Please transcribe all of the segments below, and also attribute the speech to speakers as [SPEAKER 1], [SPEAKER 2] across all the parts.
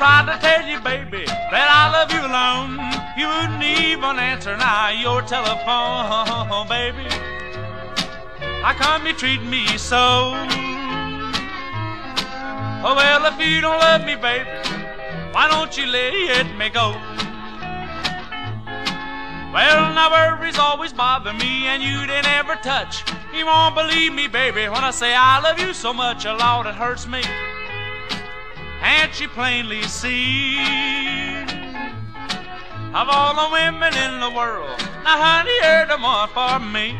[SPEAKER 1] tried to tell you, baby, that I love you alone. You wouldn't even answer now your telephone, baby. How come you treat me so? Oh, well, if you don't love me, baby, why don't you let me go? Well, now worries always bother me, and you didn't ever touch. You won't believe me, baby, when I say I love you so much, oh, Lord, it hurts me. Can't you plainly see? Of all the women in the world, now honey, you're the one for me.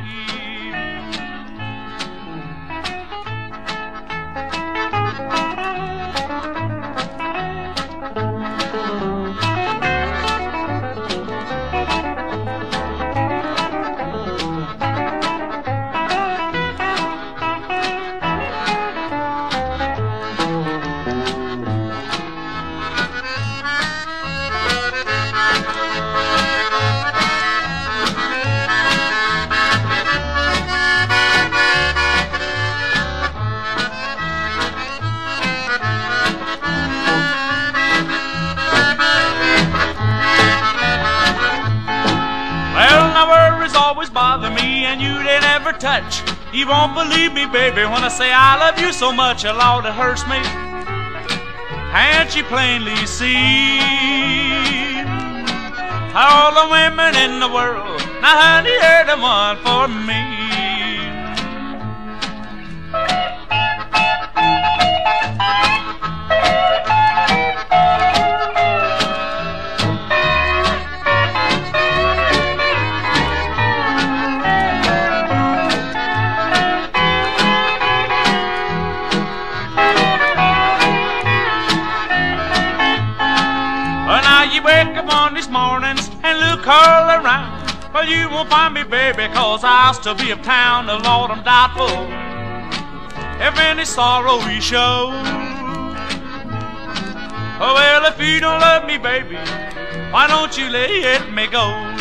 [SPEAKER 1] Always bother me, and you didn't ever touch. You won't believe me, baby, when I say I love you so much, oh, Lord, it hurts me. Can't you plainly see? All the women in the world, now honey, you're the one for me. You wake up on these mornings and look all around. Well, you won't find me, baby, cause I'll still be uptown. The Lord, I'm doubtful if any sorrow we show. Oh, well, if you don't love me, baby, why don't you let me go?